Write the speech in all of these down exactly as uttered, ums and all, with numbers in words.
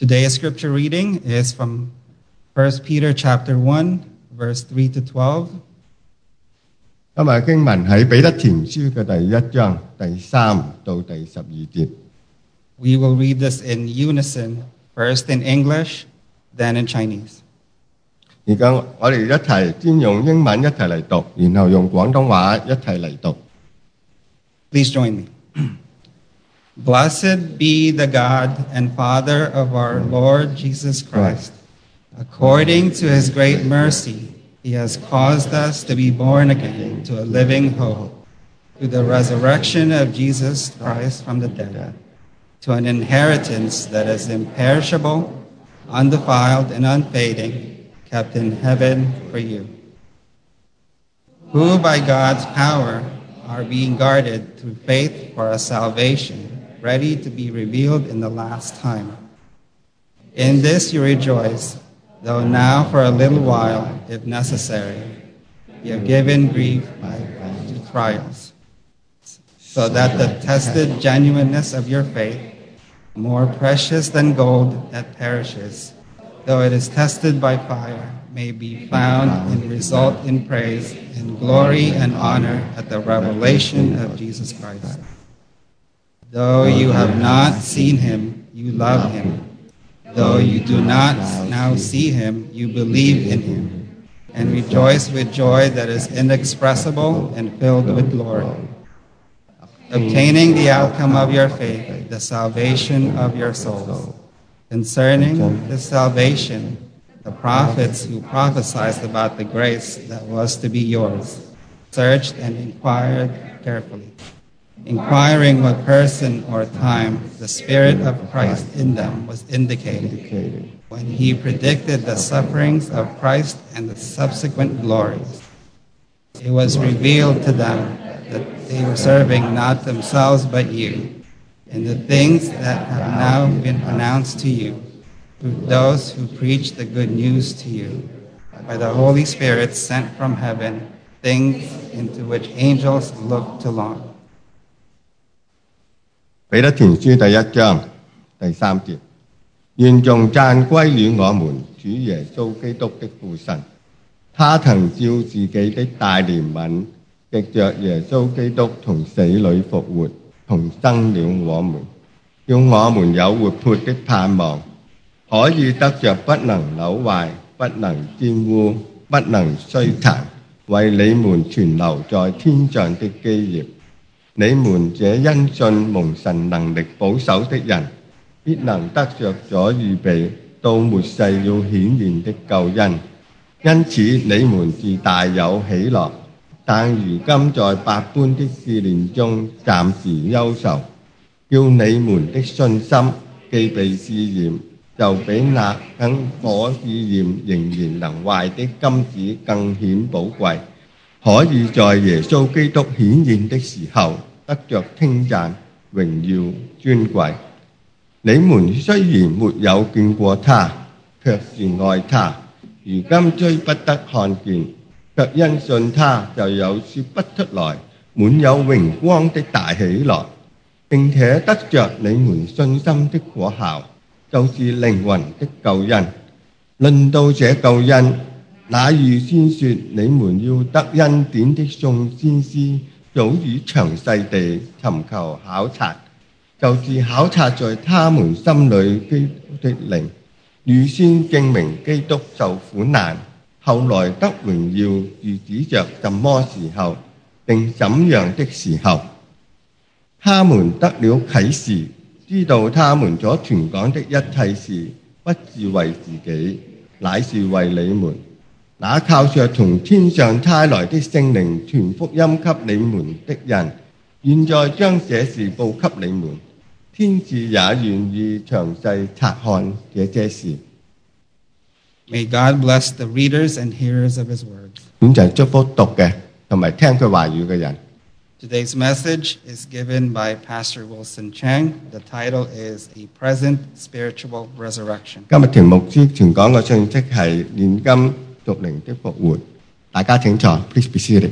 Today's scripture reading is from First Peter chapter one, verse three to twelve. 今日經文喺彼得前書嘅第一章第三到第十二節。 We will read this in unison, first in English, then in Chinese. 而家我哋一齊先用英文一齊嚟讀，然後用廣東話一齊嚟讀。 Please join me. Blessed be the God and Father of our Lord Jesus Christ. According to his great mercy, he has caused us to be born again to a living hope, through the resurrection of Jesus Christ from the dead, to an inheritance that is imperishable, undefiled, and unfading, kept in heaven for you, who by God's power are being guarded through faith for a salvation, ready to be revealed in the last time. In this you rejoice, though now for a little while, if necessary, you are given grief by trials, so that the tested genuineness of your faith, more precious than gold that perishes, though it is tested by fire, may be found and result in praise and glory and honor at the revelation of Jesus Christ. Though you have not seen him, you love him. Though you do not now see him, you believe in him, and rejoice with joy that is inexpressible and filled with glory, obtaining the outcome of your faith, the salvation of your souls. Concerning this salvation, the prophets who prophesied about the grace that was to be yours searched and inquired carefully, inquiring what person or time the Spirit of Christ in them was indicating when he predicted the sufferings of Christ and the subsequent glories. It was revealed to them that they were serving not themselves but you, and the things that have now been pronounced to you through those who preach the good news to you by the Holy Spirit sent from heaven, things into which angels look to long. 彼得前書第一章第三節，願頌讚歸於我們主耶穌基督的父神，他曾照自己的大憐憫，藉着耶穌基督從死裏復活，同生了我們，叫我們有活潑的盼望，可以得着不能朽壞、不能玷污、不能衰殘，為你們存留在天上的基業。你們這因信蒙神能力保守的人，必能得着所預備到末世要顯現的救恩。因此你們自大有喜樂，但如今在百般的試煉中暫時憂愁，叫你們的信心既被試驗，就比那更可試驗仍然能壞的金子更顯寶貴，可以在耶穌基督顯現的時候得着稱讚、榮耀、尊貴。你們雖然沒有見過他，卻是愛他，如今雖不得看見，卻因信他就有說不出來、滿有榮光的大喜樂，並且得着你們信心的果效，就是靈魂的救恩。論到這救恩，那預先說你們要得恩典的眾先知，早已詳細地尋求考察，就是考察在他們心裏基督的靈，預先證明基督受苦難，後來得榮耀，是指着什麼時候，並怎樣的時候。他們得了啟示，知道他們所傳講的一切事，不是為自己，乃是為你們。那靠着從天上差來的聖靈傳福音給你們的人，現在將這事報給你們。天使也願意詳細察看這些事。 May God bless the readers and hearers of his words. 咁就係祝福讀嘅同埋聽佢話語嘅人。 Today's message is given by Pastor Wilson Chang. The title is A Present Spiritual Resurrection. 今日田牧師傳講嘅信息係現今屬靈的復活。大家請坐 ，please be seated。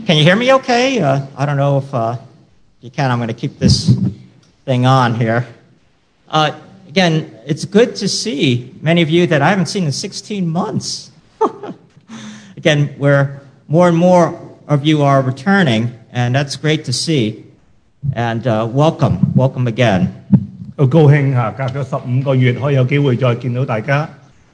Can you hear me okay? Uh, I don't know if uh, you can. I'm going to keep this thing on here. Uh, again, it's good to see many of you that I haven't seen in sixteen months. Again, where more and more of you are returning, and that's great to see. And uh, welcome, welcome again. 好高興嚇，隔咗十五個月可以有機會再見到大家。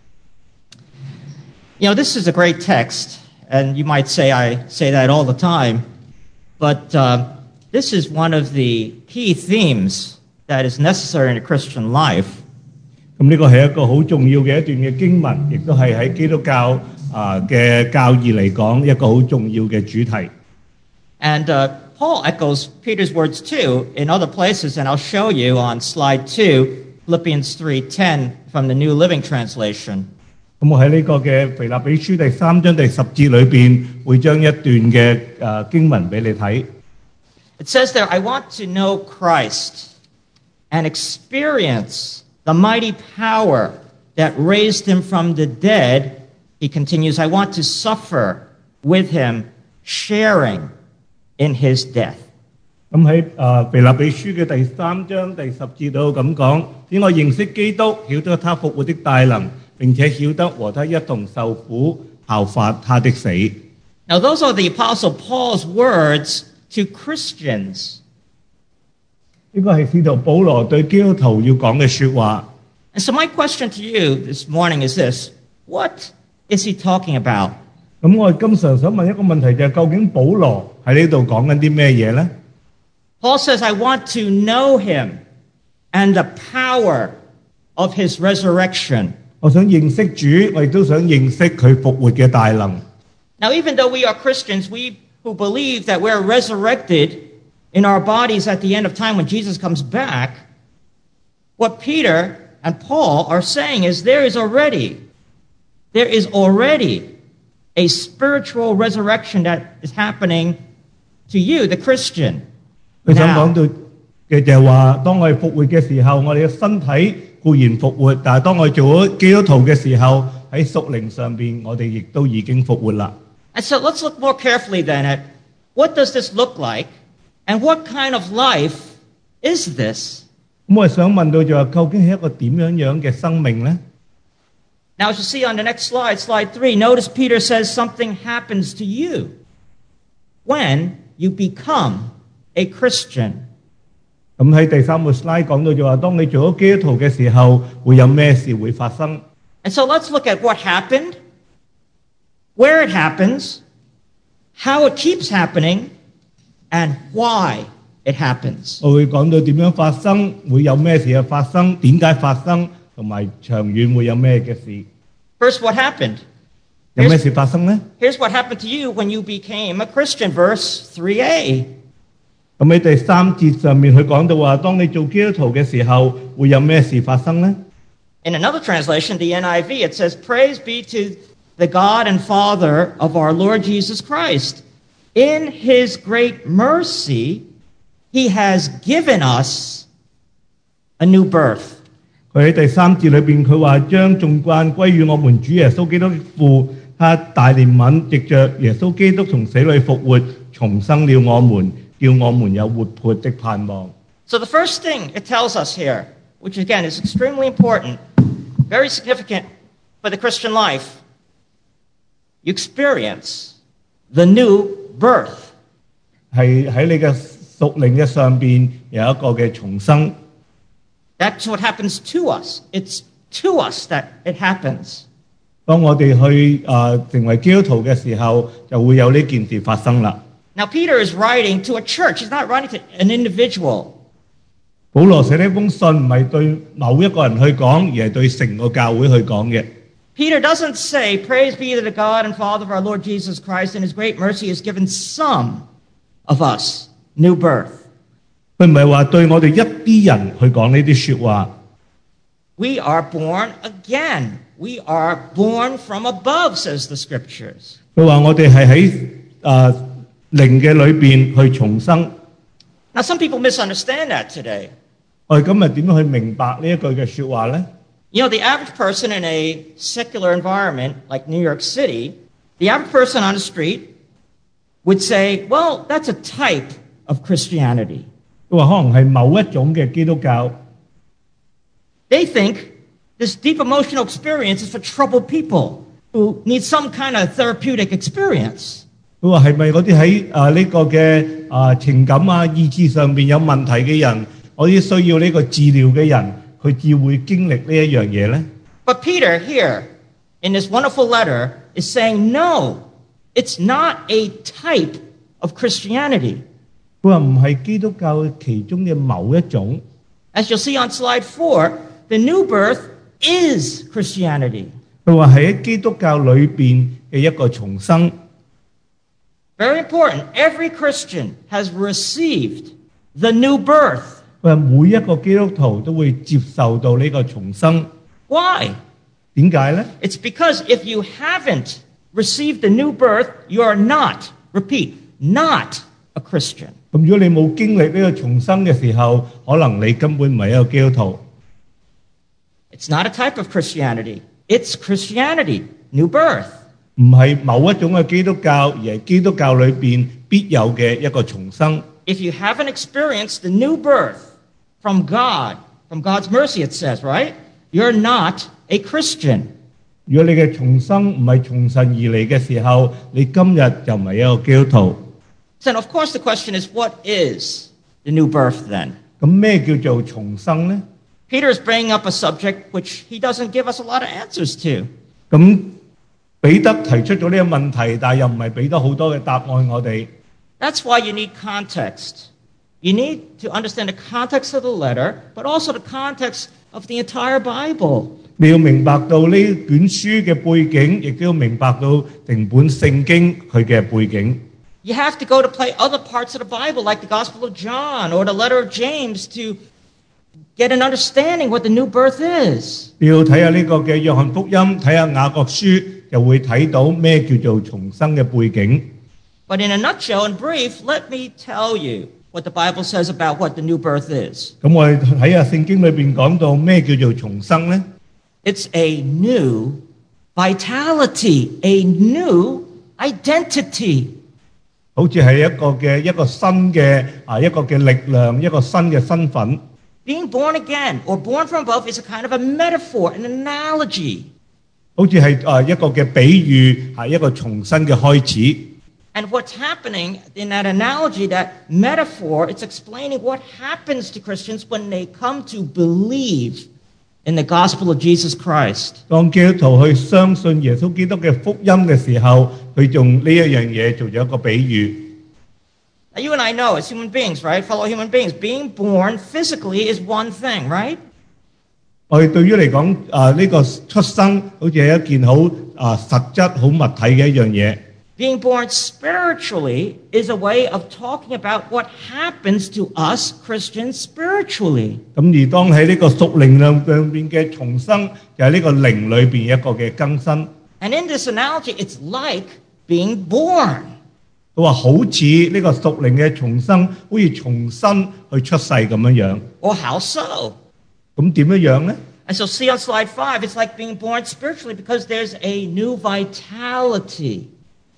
You know, this is a great text, and you might say I say that all the time, but uh, this is one of the key themes that is necessary in a Christian life. 咁呢個係一個好重要嘅一段嘅經文，亦都係喺基督教啊嘅教義嚟講一個好重要嘅主題。 And uh, Paul echoes Peter's words too in other places, and I'll show you on slide two, Philippians three ten from the New Living Translation. 咁我喺呢個嘅腓立比書第三章第十節裏邊，會將一段嘅誒經文俾你睇。 It says there, I want to know Christ and experience the mighty power that raised him from the dead. He continues, I want to suffer with him, sharing in his death. 咁喺誒腓立比書嘅第三章第十節度咁講，使我認識基督，曉得他復活的大能，並且曉得和他一同受苦，效法他的死。 Now those are the Apostle Paul's words to Christians. 呢個係使徒保羅對基督徒要講嘅説話。 And so my question to you this morning is this: what is he talking about? 咁我今常想問一個問題，就係究竟保羅喺呢度講緊啲咩嘢呢？ Paul says, I want to know him and the power of his resurrection. 我想認識主，我亦都想認識佢復活嘅大能。 Now, even though we are Christians, we who believe that we're resurrected in our bodies at the end of time when Jesus comes back, what Peter and Paul are saying is there is already, there is already a spiritual resurrection that is happening to you, the Christian. 佢想講到嘅就係話，當我哋復活嘅時候，我哋嘅身體固然復活，但係當我哋做咗基督徒嘅時候，喺屬靈上邊，我哋亦都已經復活啦。 And so let's look more carefully then at what does this look like, and what kind of life is this? 咁我哋想問到就係究竟係一個點樣樣嘅生命呢？ Now, as you see on the next slide, slide three, notice Peter says something happens to you when you become a Christian. 咁喺第三個 slide 講到就話，當你做咗基督徒嘅時候，會有咩事會發生？ And so let's look at what happened, where it happens, how it keeps happening, and why it happens. 我會講到點樣發生，會有咩事嘅發生，點解發生，同埋長遠會有咩嘅事。 First, what happened? 有咩事發生呢？ Here's what happened to you when you became a Christian, verse three a. 咁喺第三節上面，佢講到話，當你做基督徒嘅時候，會有咩事發生呢？ In another translation, the N I V, it says, Praise be to the God and Father of our Lord Jesus Christ. In his great mercy, he has given us a new birth. 佢喺第三節裏邊，佢話將頌讚歸於我們主耶穌基督的父，他大憐憫，藉着耶穌基督從死裏復活，重生了我們，叫我們有活潑的盼望。 So the first thing it tells us here, which again is extremely important, very significant for the Christian life, you experience the new birth. 係喺你嘅屬靈嘅上邊有一個嘅重生。 That's what happens to us. It's to us that it happens. 當我哋去誒、呃、成為基督徒嘅時候，就會有呢件事發生啦。 Now Peter is writing to a church. He's not writing to an individual. 保羅寫呢封信唔係對某一個人去講，而係對成個教會去講嘅。 Peter doesn't say, Praise be to the God and Father of our Lord Jesus Christ, and his great mercy has given some of us new birth. 佢唔係話對我哋一啲人去講呢啲説話。 We are born again. We are born from above, says the Scriptures. 佢話我哋係喺誒靈嘅裏邊去重生。 Now, some people misunderstand that today. 我哋今日點樣去明白呢一句嘅説話呢？ You know, the average person in a secular environment like New York City, the average person on the street would say, well, that's a type of Christianity. 佢話可能係某一種嘅基督教。 They think this deep emotional experience is for troubled people who need some kind of therapeutic experience. 佢話係咪嗰啲喺啊呢個嘅啊情感啊意志上邊有問題嘅人，嗰啲需要呢個治療嘅人，佢至會經歷呢一樣嘢咧？ But Peter here, in this wonderful letter, is saying, no, it's not a type of Christianity. 佢話唔係基督教嘅其中嘅某一種。 As you'll see on slide four, the new birth is Christianity. 佢話係喺基督教裏邊嘅一個重生。 Very important. Every Christian has received the new birth. 佢話每一個基督徒都會接受到呢個重生。 Why? 點解咧？ It's because if you haven't received the new birth, you are not, repeat, not a Christian. 咁如果你冇經歷呢個重生嘅時候，可能你根本唔係一個基督徒。 It's not a type of Christianity. It's Christianity, new birth. 唔係某一種嘅基督教，而係基督教裏邊必有嘅一個重生。 If you haven't experienced the new birth from God, from God's mercy, it says, right? You're not a Christian. 如果你嘅重生唔係從神而嚟嘅時候，你今日就唔係一個基督徒。 So, of course, the question is, what is the new birth then? 咁咩叫做重生呢？ Peter is bringing up a subject which he doesn't give us a lot of answers to. 咁彼得提出咗呢個問題，但係又唔係俾得好多嘅答案我哋。 That's why you need context. You need to understand the context of the letter, but also the context of the entire Bible. 你要明白到呢卷書嘅背景，亦都要明白到整本聖經佢嘅背景。 You have to go to play other parts of the Bible, like the Gospel of John or the letter of James, to get an understanding what the new birth is. 你要睇下呢個嘅約翰福音，睇下雅各書，就會睇到咩叫做重生嘅背景。 But in a nutshell, in brief, let me tell you what the Bible says about what the new birth is. 咁我哋睇下聖經裏邊講到咩叫做重生呢？ It's a new vitality, a new identity. 好似係一個嘅一個新嘅啊一個嘅力量，一個新嘅身份。 Being born again or born from above is a kind of a metaphor, an analogy. 好似係啊一個嘅比喻，係一個重新嘅開始。 And what's happening in that analogy, that metaphor, it's explaining what happens to Christians when they come to believe in the gospel of Jesus Christ. 當基督徒去相信耶穌基督嘅福音嘅時候，佢用呢一樣嘢做咗一個比喻。 Now, you and I know, as human beings, right, fellow human beings, being born physically is one thing, right? 我哋對於嚟講，啊呢個出生好似係一件好啊實質、好物體嘅一樣嘢。 Being born spiritually is a way of talking about what happens to us Christians spiritually. 咁而當喺呢個屬靈上邊嘅重生，就係呢個靈裏邊一個嘅更新。 And in this analogy, it's like being born. 佢話好似呢個屬靈嘅重生，好似重新去出世咁樣樣。 Or how so? 咁點樣樣咧？ As you'll see on slide five, it's like being born spiritually because there's a new vitality,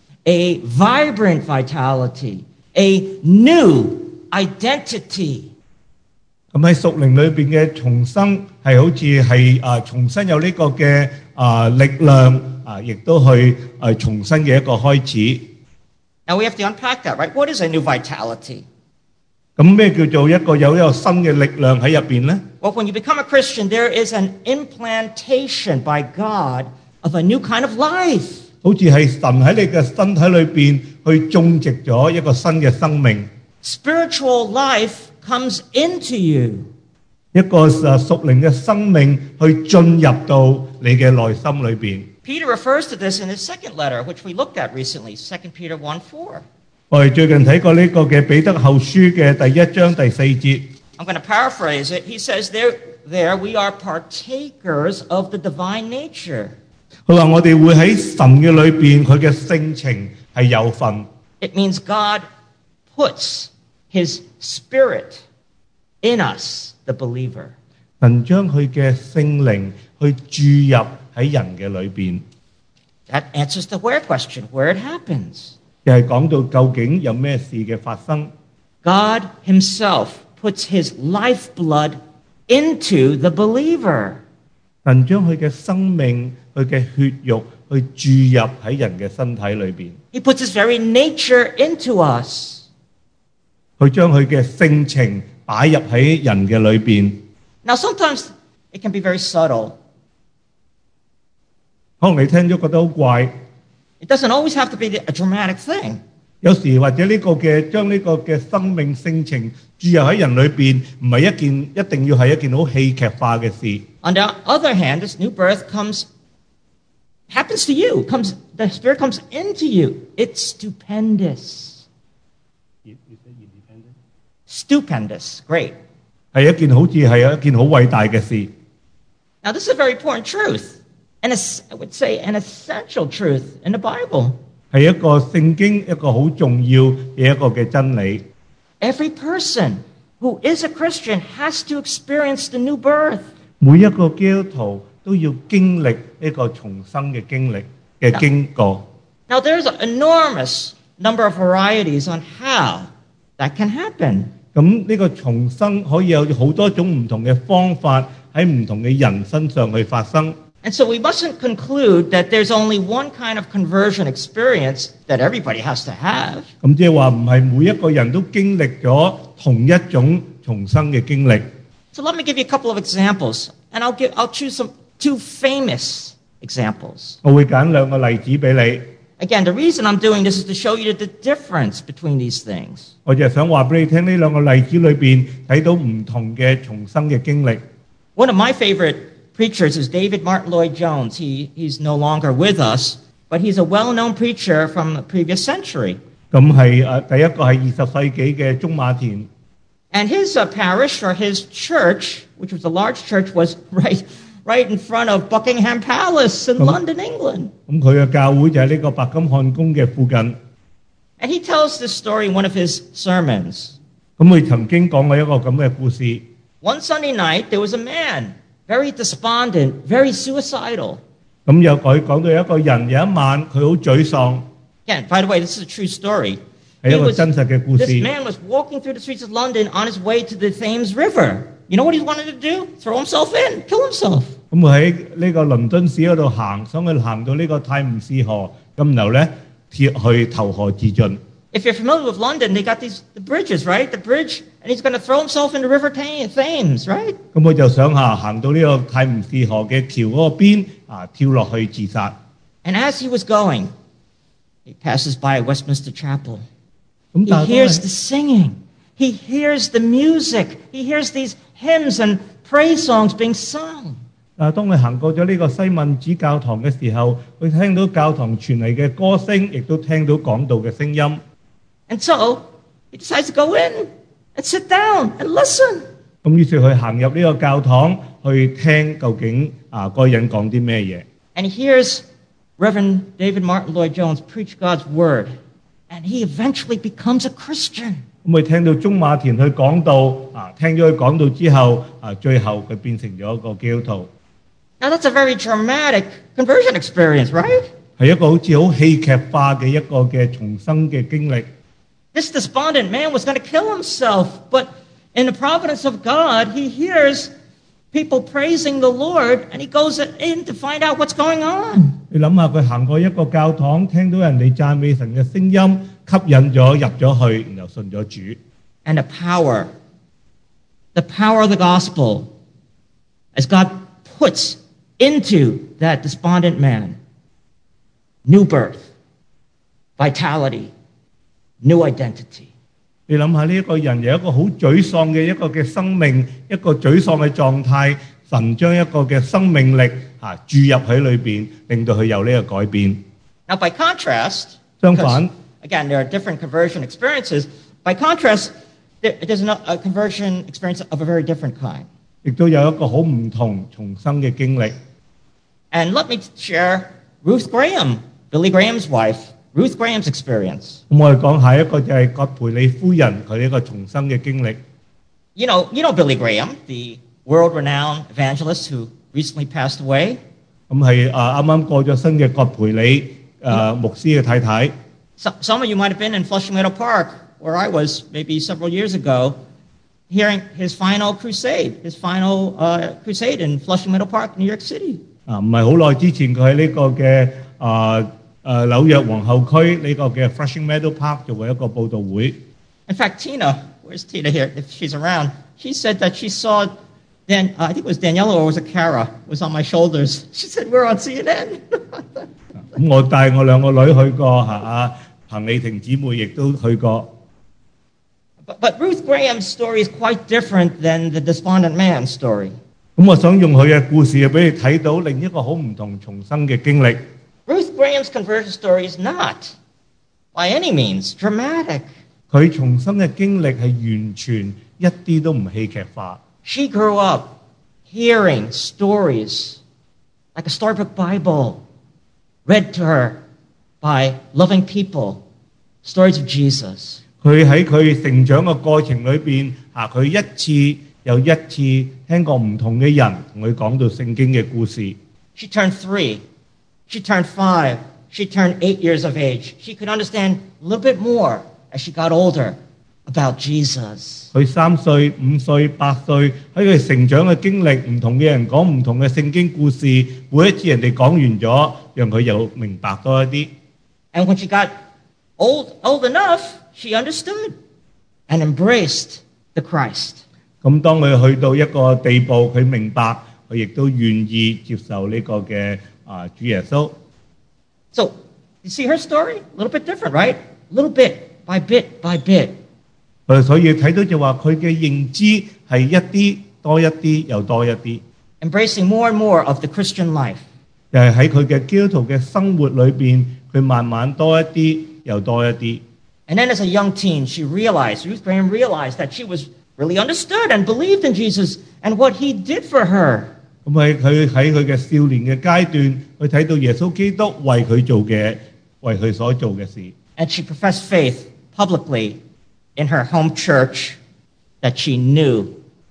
a vibrant vitality, a new identity. 咁喺屬靈裏邊嘅重生係好似係啊重新有呢個嘅啊力量啊，亦都去啊重新嘅一個開始。 Now we have to unpack that, right? What is a new vitality? 咁咩叫做一個有一個新嘅力量喺入邊咧？ Well, when you become a Christian, there is an implantation by God of a new kind of life. 好似係神喺你嘅身體裏邊去種植咗一個新嘅生命。 Spiritual life comes into you. 一個啊屬靈嘅生命去進入到你嘅內心裏邊。 Peter refers to this in his second letter, which we looked at recently, Second Peter one four. 我哋最近睇過呢個嘅彼得後書嘅第一章第四節。 I'm going to paraphrase it. He says, there, there we are partakers of the divine nature. 佢話我哋會喺神嘅裏邊，佢嘅性情係有份。 It means God puts his spirit in us, the believer. 神將佢嘅聖靈去注入喺人嘅裏邊。 That answers the where question, where it happens. 就係講到究竟有咩事嘅發生。 God himself puts his lifeblood into the believer. 神將佢嘅生命、佢嘅血肉去注入喺人嘅身體裏邊， He puts his very nature into us. 佢將佢嘅性情擺入喺人嘅裏邊。 Now, sometimes it can be very subtle. 可能你聽咗覺得好怪， It doesn't always have to be a dramatic thing. 有時或者呢個嘅將呢個嘅生命性情注入喺人裏邊，唔係一件一定要係一件好戲劇化嘅事。 On the other hand, this new birth comes, happens to you. Comes, the Spirit comes into you. It's stupendous. Stupendous. Great. 係一件好似係一件好偉大嘅事。 Now, this is a very important truth, and it's, I would say an essential truth in the Bible. 係一個聖經一個好重要嘅一個嘅真理。 Every person who is a Christian has to experience the new birth. 每一個基督徒都要經歷一個重生嘅經歷嘅經過。 Now, there's an enormous number of varieties on how that can happen. 咁呢個重生可以有好多種唔同嘅方法喺唔同嘅人身上去發生。 And so we mustn't conclude that there's only one kind of conversion experience that everybody has to have. 咁即係話唔係每一個人都經歷咗同一種重生嘅經歷。 So let me give you a couple of examples, and I'll give I'll choose some two famous examples. 我會揀兩個例子俾你。 Again, the reason I'm doing this is to show you the difference between these things. 我就係想話俾你聽，呢兩個例子裏邊睇到唔同嘅重生嘅經歷。 One of my favorite preachers is David Martin Lloyd Jones. He, he's no longer with us, but he's a well-known preacher from the previous century. 咁係誒第一個係二十世紀嘅中馬田。 And his uh, parish or his church, which was a large church, was right, right in front of Buckingham Palace in London, England. 咁佢嘅教會就喺呢個白金漢宮嘅附近。 And he tells this story in one of his sermons. 咁佢曾經講過一個咁嘅故事。 One Sunday night, there was a man, very despondent, very suicidal. 咁有佢講到有一個人有一晚佢好沮喪， Again, by the way, this is a true story. 係 He 一個 was- 真實嘅故 this 事。 man was walking through the streets of London on his way to the Thames River. You know what he wanted to do? Throw himself in, kill himself. 咁佢喺呢個倫敦市嗰度行，想去行到呢個泰晤士河，咁然後咧貼去投河自盡。 If you're familiar with London, they got these the bridges, right? The bridge, and he's going to throw himself in the River Thames, Thames, right? 咁佢就想下行到呢個泰晤士河嘅橋嗰個邊啊，跳落去自殺。 And as he was going, he passes by Westminster Chapel. 咁 He 但係 hears 當 the singing. He hears the music. He hears these hymns and praise songs being sung. 但係當佢行過咗呢個西敏寺教堂嘅時候，佢聽到教堂傳嚟嘅歌聲，亦都聽到講道嘅聲音。 And so he decides to go in and sit down and listen. 咁於是佢行入呢個教堂去聽究竟啊嗰個人講啲咩嘢。 And he hears Reverend David Martin Lloyd Jones preach God's word. And he eventually becomes a Christian. 咁佢聽到中馬田去講道，啊，聽咗佢講道之後，啊，最後佢變成咗一個基督徒， Now that's a very dramatic conversion experience, right? 係一個好似好戲劇化嘅一個嘅重生嘅經歷。 This despondent man was going to kill himself, but in the providence of God, he hears people praising the Lord, and he goes in to find out what's going on. 你諗下，佢行過一個教堂，聽到人哋讚美神嘅聲音，吸引咗入咗去，然後信咗主。 And the power, the power of the gospel, as God puts into that despondent man, new birth, vitality, new identity. 你諗下呢一個人有一個好沮喪嘅一個嘅生命，一個沮喪嘅狀態，神將一個嘅生命力啊注入喺裏邊，令到佢有呢個改變。 Now, by contrast, 相反 because, again, there are different conversion experiences. By contrast, there, there's an, a conversion experience of a very different kind. 亦都有一個好唔同重生嘅經歷。 And let me share Ruth Graham, Billy Graham's wife, Ruth Graham's experience. 咁我哋講下一個就係葛培理夫人佢呢一個重生嘅經歷。 You know, you know Billy Graham, the world-renowned evangelist who recently passed away. 咁係啊啱啱過咗身嘅葛培理誒牧師嘅太太。 So, some of you might have been in Flushing Meadow Park, where I was maybe several years ago, hearing his final crusade, his final uh, crusade in Flushing Meadow Park, New York City. 啊，唔係好耐之前，佢喺呢個嘅啊誒紐約皇后區呢個嘅 Flushing Meadow Park 做過一個報道會。 In fact, Tina, where's Tina here? If she's around, she said that she saw, Dan, uh, I think it was Daniela or was it Cara, was on my shoulders. She said, we're on C N N. 咁我帶我兩個女去過嚇，啊彭麗婷姊妹亦都去過。 But, but Ruth Graham's story is quite different than the despondent man's story. 咁我想用佢嘅故事俾你睇到另一個好唔同重生嘅經歷。 Ruth Graham's conversion story is not, by any means, dramatic. 佢重生嘅經歷係完全一啲都唔戲劇化。 She grew up hearing stories like a storybook Bible read to her by loving people, stories of Jesus. 佢喺佢成長嘅過程裏邊，啊，佢一次又一次聽過唔同嘅人同佢講到聖經嘅故事。 She turned three. She turned five. She turned eight years of age. She could understand a little bit more as she got older about Jesus. 佢三歲、五歲、八歲，喺佢成長嘅經歷，唔同嘅人講唔同嘅聖經故事，每一次人哋講完咗，讓佢又明白多一啲。 And when she got old, old enough, she understood and embraced the Christ. 咁當佢去到一個地步，佢明白，佢亦都願意接受呢個嘅啊主耶穌。 So, you see her story? A little bit different, right? A little bit, by bit, by bit. 佢所以睇到就話佢嘅認知係一啲多一啲又多一啲。 Embracing more and more of the Christian life. 就係喺佢嘅基督徒嘅生活裏邊，佢慢慢多一啲又多一啲。 And then as a young teen, she realized, Ruth Graham realized that she was really understood and believed in Jesus and what he did for her. 咁喺佢喺佢嘅少年嘅階段，佢睇到耶穌基督為佢做嘅，為佢所做嘅事。 And she professed faith publicly in her home church that she knew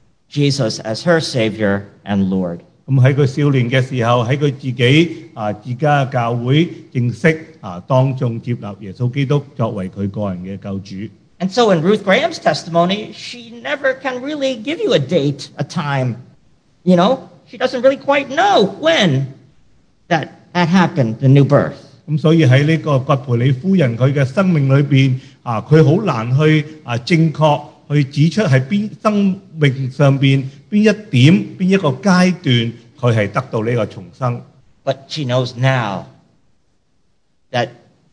Jesus as her Savior and Lord. 咁喺佢少年嘅時候，喺佢自己啊自家嘅教會認識啊當眾接納耶穌基督作為佢個人嘅救主。 And so in Ruth Graham's testimony, she never can really give you a date, a time. You know, she doesn't really quite know when that, that happened, the new birth. 咁所以喺呢個葛培理夫人佢嘅生命裏邊啊，佢好難去啊正確去指出係邊生命上邊邊一點邊一個階段佢係得到呢個重生。 But she knows now that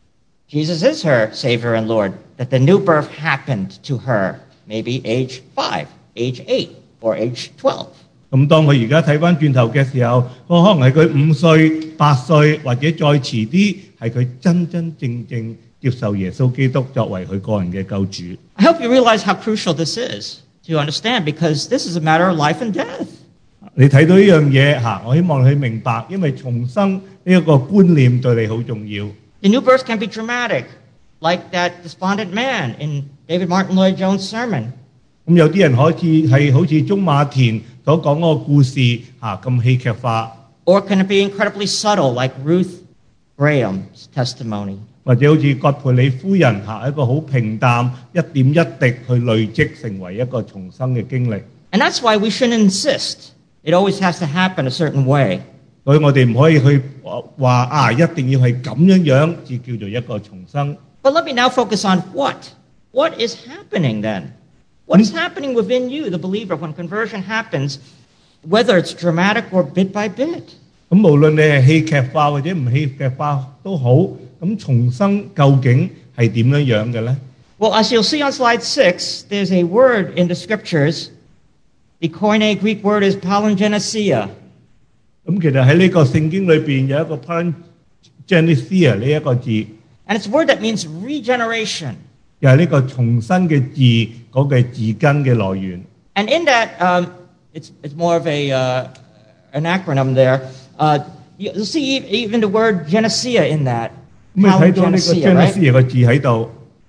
Jesus is her Savior and Lord, that the new birth happened to her, maybe age five, age eight, or age twelve. 咁當佢而家睇翻轉頭嘅時候，可能係佢五歲、八歲或者再遲啲，係佢真真正正接受耶穌基督作為佢個人嘅救主。 I hope you realize how crucial this is to understand, because this is a matter of life and death. 你睇到呢樣嘢嚇，我希望你明白，因為重生呢一個觀念對你好重要。 The new birth can be dramatic, like that despondent man in David Martin Lloyd Jones' sermon. 咁有啲人可以係好似鍾馬田所講嗰個故事嚇咁戲劇化。 Or can it be incredibly subtle, like Ruth Graham's testimony? 或者好似葛培理夫人嚇一個好平淡，一點一滴去累積成為一個重生嘅經歷。 And that's why we shouldn't insist it always has to happen a certain way. 所以我哋唔可以去話啊，一定要係咁樣樣至叫做一個重生。 But let me now focus on what? What is happening then? What is happening within you, the believer, when conversion happens, whether it's dramatic or bit by bit? 咁無論你係戲劇化或者唔戲劇化都好，咁重生究竟係點樣樣嘅咧？ Well, as you'll see on slide six, there's a word in the scriptures. The Koine Greek word is palingenesia. 咁其實喺呢個聖經裏邊有一個 palingenesia 呢一個字， And it's a word that means regeneration. 又係呢個重生嘅字嗰個字根嘅來源。 And in that, um, it's, it's more of a, uh, an acronym there. Uh, you'll see even the word genesia in that. 咁你睇到呢個 genesia 個字喺度。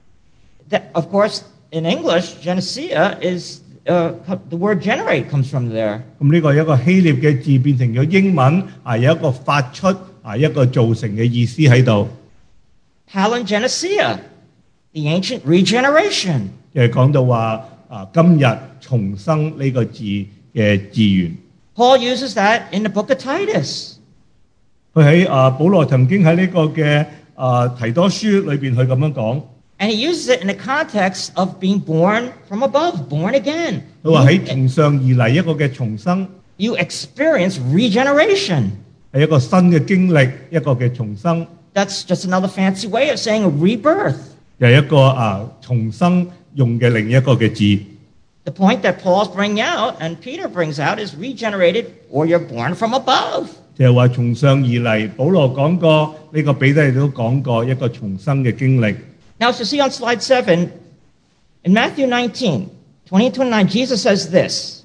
That, of course, in English, genesia is uh, the word generate comes from there. 咁呢個一個希臘嘅字變成咗英文啊，有一個發出啊一個造成嘅意思喺度。 palingenesia, the ancient regeneration. 就係講到話啊，今日重生呢個字嘅字源。 Paul uses that in the book of Titus. 佢喺啊保羅曾經喺呢個嘅啊提多書裏邊，佢咁樣講。 And he uses it in the context of being born from above, born again. 佢話喺從上而嚟一個嘅重生， You experience regeneration. 係一個新嘅經歷，一個嘅重生， That's just another fancy way of saying a rebirth. 又係一個啊重生用嘅另一個嘅字。 The point that Paul's bringing out and Peter brings out is regenerated or you're born from above. 就係話從上而嚟，保羅講過，呢、個彼得亦都講過一個重生嘅經歷。 Now, as you see on slide seven, in Matthew nineteen, twenty and twenty-nine, Jesus says this.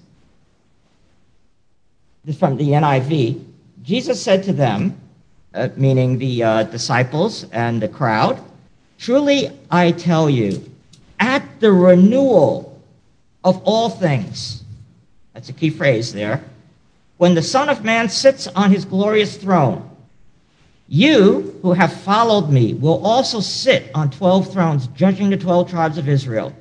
This is from the N I V. Jesus said to them, uh, meaning the uh, disciples and the crowd, "Truly I tell you, at the renewal of all things," that's a key phrase there, "when the Son of Man sits on his glorious throne, you who have followed me will also sit on twelve thrones, judging the twelve tribes of Israel.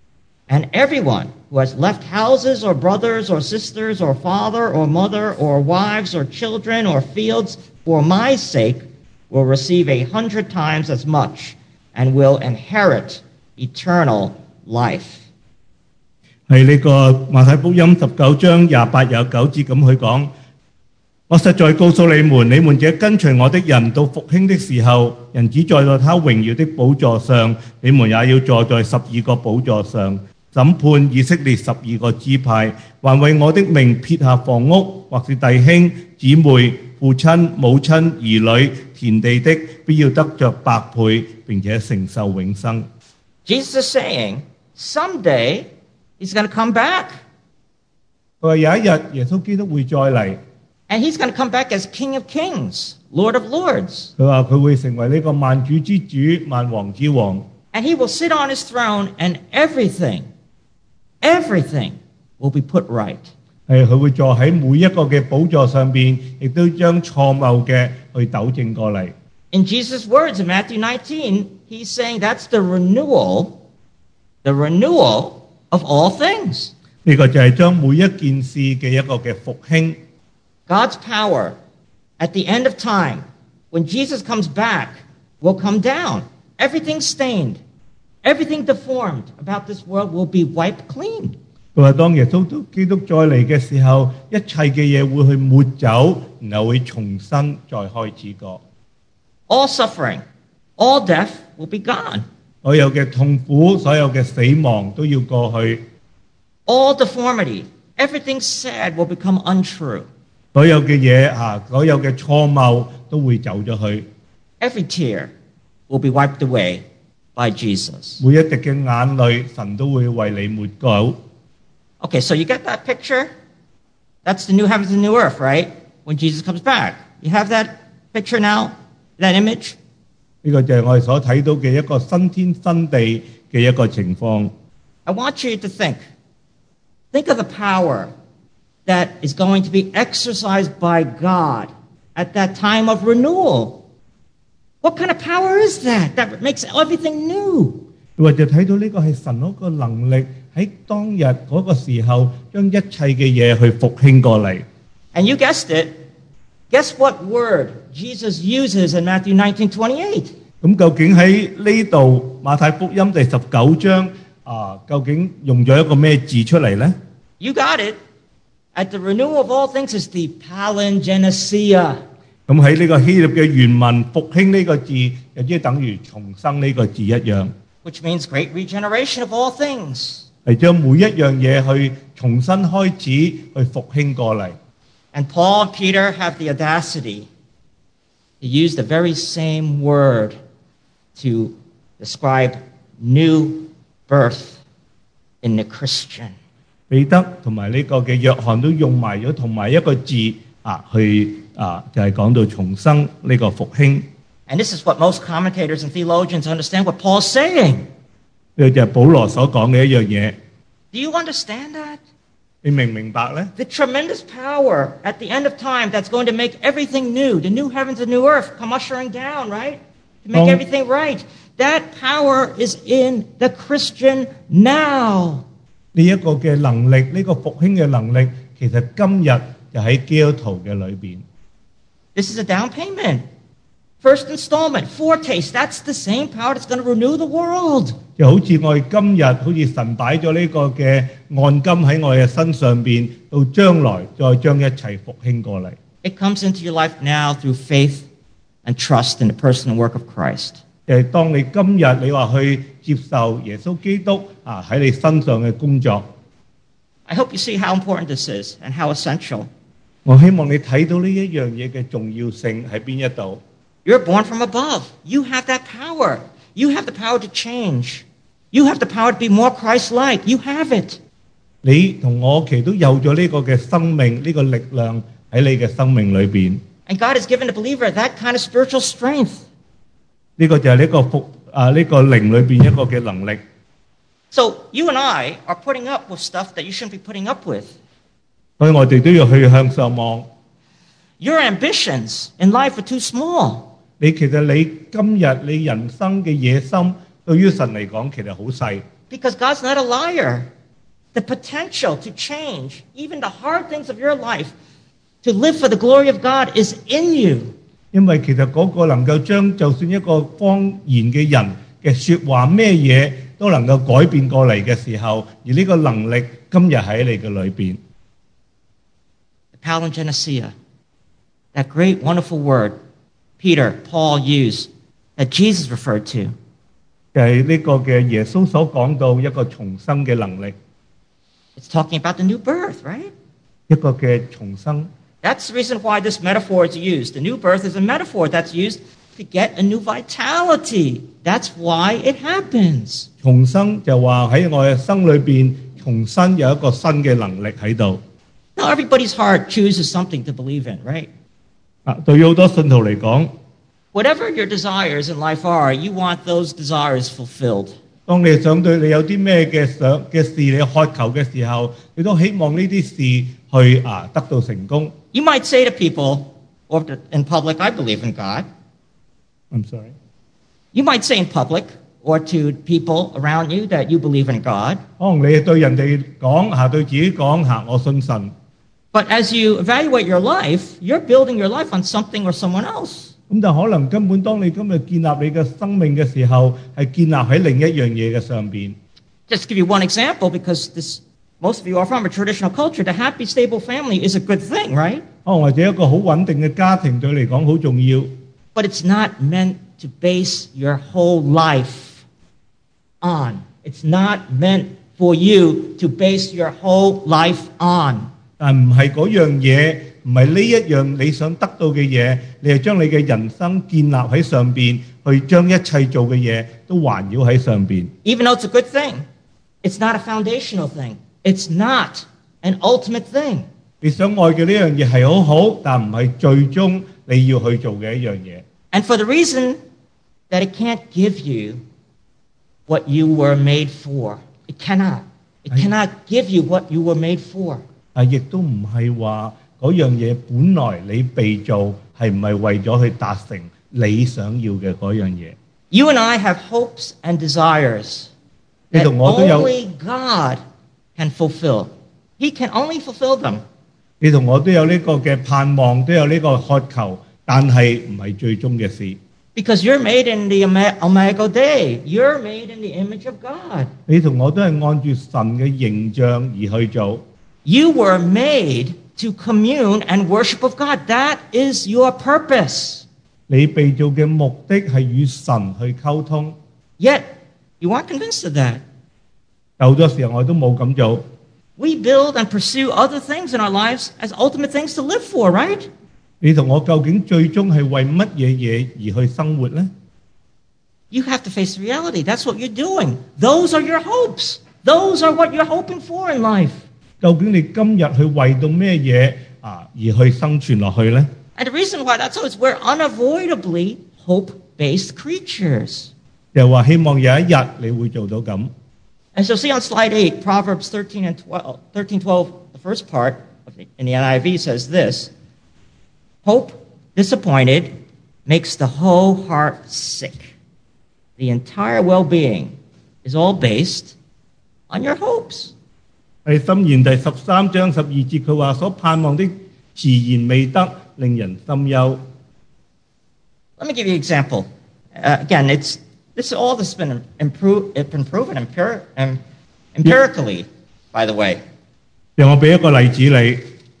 And everyone who has left houses or brothers or sisters or father or mother or wives or children or fields for my sake will receive a hundred times as much and will inherit eternal life." 係呢個馬太福音十九章廿八廿九節咁佢講：我實在告訴你們，你們這跟隨我的人到復興的時候，人子坐在他榮耀的寶座上，你們也要坐在十二個寶座上，審判以色列十二個支派，還為我的名撇下房屋，或是弟兄姊妹、父親、母親、兒女、田地的，必要得着百倍，並且承受永生。 Jesus is saying, someday he's going to come back. 佢話有一日耶穌基督會再嚟。 And he's going to come back as King of Kings, Lord of Lords. 佢話佢會成為呢個萬主之主、萬王之王。 And he will sit on his throne and everything, everything will be put right. 係佢會坐喺每一個嘅寶座上邊，亦都將錯謬嘅去糾正過嚟。 In Jesus' words in Matthew nineteen, he's saying that's the renewal, the renewal of all things. 呢個就係將每一件事嘅一個嘅復興。 God's power at the end of time, when Jesus comes back, will come down. Everything stained, everything deformed about this world will be wiped clean. 佢話當耶穌基督再嚟嘅時候，一切嘅嘢會去抹走，然後會重新再開始過。 All suffering, all death will be gone. 所有嘅痛苦，所有嘅死亡都要過去。 All deformity, everything sad will become untrue. 所有嘅嘢嚇，所有嘅錯謬都會走咗去。 Every tear will be wiped away by Jesus. 每一滴嘅眼淚，神都會為你抹走。 Okay, so you get that picture? That's the new heavens and new earth, right? When Jesus comes back. You have that picture now? That image? 呢個就係我哋所睇到嘅一個新天新地嘅一個情況。 I want you to think. Think of the power that is going to be exercised by God at that time of renewal. What kind of power is that that makes everything new? 或者睇到呢個係神嗰個能力喺當日嗰個時候，將一切嘅嘢去復興過嚟。 And you guessed it. Guess what word Jesus uses in Matthew nineteen twenty-eight? 咁究竟喺呢度馬太福音第十九章啊，究竟用咗一個咩字出嚟呢？ You got it. At the renewal of all things is the palingenesia. 咁喺呢個希臘嘅原文復興呢個字，又即係等於重生呢個字一樣。 Which means great regeneration of all things. 係將每一樣嘢去重新開始去復興過嚟。 And Paul and Peter have the audacity to use the very same word to describe new birth in the Christian. 彼得同埋呢個嘅約翰都用埋咗同埋一個字啊，去啊就係講到重生呢個復興。 And this is what most commentators and theologians understand what Paul's saying. 呢個就係保羅所講嘅一樣嘢。 Do you understand that? 你明唔明白咧？ The tremendous power at the end of time that's going to make everything new, the new heavens and new earth come ushering down, right? to make Oh. everything right. That power is in the Christian now. 呢一個嘅能力，呢、個復興嘅能力，其實今日就喺基督徒嘅裏邊。 This is a down payment. First installment, foretaste. That's the same power that's going to renew the world. 就好似我哋今日，好似神擺咗呢個嘅按金喺我哋嘅身上邊，到將來再將一切復興過嚟。 It comes into your life now through faith and trust in the person and work of Christ. 就係當你今日你話去接受耶穌基督啊喺你身上嘅工作， I hope you see how important this is and how essential. 我希望你睇到呢一樣嘢嘅重要性喺邊一度。 You're born from above. You have that power. You have the power to change. You have the power to be more Christ-like. You have it. 你同我其實都有咗呢個嘅生命，呢、個力量喺你嘅生命裏邊。 And God has given the believer that kind of spiritual strength. 呢個就係呢個復啊呢、個靈裏邊一個嘅能力。 So you and I are putting up with stuff that you shouldn't be putting up with. 所以我哋都要去向上望。 Your ambitions in life are too small. 你其實你今日你人生嘅野心，對於神嚟講其實好細。 Because God's not a liar. The potential to change even the hard things of your life, to live for the glory of God, is in you. 因為其實嗰個能夠將就算一個方言嘅人嘅説話咩嘢都能夠改變過嚟嘅時候，而呢個能力今日喺你嘅裏邊。 The palingenesia, that great, wonderful word Peter, Paul used, that Jesus referred to. 就係呢個嘅耶穌所講到一個重生嘅能力， It's talking about the new birth, right? 一個嘅重生。 That's the reason why this metaphor is used. The new birth is a metaphor that's used to get a new vitality. That's why it happens. 重生就話喺我嘅生裏邊重新有一個新嘅能力喺度。 Now, everybody's heart chooses something to believe in, right? 啊，對於好多信徒嚟講， Whatever your desires in life are, you want those desires fulfilled. 當你想對你有啲咩嘅想嘅事，你渴求嘅時候，你都希望呢啲事去啊得到成功。 You might say to people or to- in public, I believe in God. I'm sorry。 You might say in public or to people around you that you believe in God. 可能你對人哋講嚇，對自己講嚇，我信神。 But as you evaluate your life, you're building your life on something or someone else. 咁但可能根本當你今日建立你嘅生命嘅時候，係建立喺另一樣嘢嘅上邊。 Just to give you one example, because this, most of you are from a traditional culture, the happy, stable family is a good thing, right? 可能或者一個好穩定嘅家庭對你嚟講好重要， But it's not meant to base your whole life on. It's not meant for you to base your whole life on. 但唔係嗰樣嘢，唔係呢一樣你想得到嘅嘢，你係將你嘅人生建立喺上邊，去將一切做嘅嘢都環繞喺上邊。 Even though it's a good thing, it's not a foundational thing. It's not an ultimate thing. 你想愛嘅呢樣嘢係好好，但唔係最終你要去做嘅一樣嘢。 And for the reason that it can't give you what you were made for. It cannot. It cannot give you what you were made for. 啊，亦都唔係話嗰樣嘢本來你被做係唔係為咗去達成你想要嘅嗰樣嘢。 You and I have hopes and desires that 你同我都有 only God can fulfill. He can only fulfill them. 你同我都有呢個嘅盼望，都有呢個渴求，但係唔係最終嘅事。 Because you're made in the Ome- Omega Day. You're made in the image of God. 你同我都係按住神嘅形象而去做。 You were made to commune and worship with God. That is your purpose. 你被做嘅目的係與神去溝通， Yet, you aren't convinced of that. 有好多時候我都冇咁做。 We build and pursue other things in our lives as ultimate things to live for, right? 你同我究竟最終係為乜嘢嘢而去生活呢？ You have to face reality. That's what you're doing. Those are your hopes. Those are what you're hoping for in life. 究竟你今日去為到咩嘢啊而去生存落去呢？ And the reason why that's so is we're unavoidably hope-based creatures. 又話希望有一日你會做到咁。 And so see on slide eight, Proverbs thirteen and twelve, thirteen, twelve, the first part of the, in the N I V says this: Hope disappointed makes the whole heart sick. The entire well-being is all based on your hopes. 喺箴言第十三章十二節，佢話：所盼望的遲延未得，令人心憂。 Let me give you an example. Uh, again, it's this all this has been improved, it's been proven empiri- um, empirically, by the way. 讓我俾一個例子你。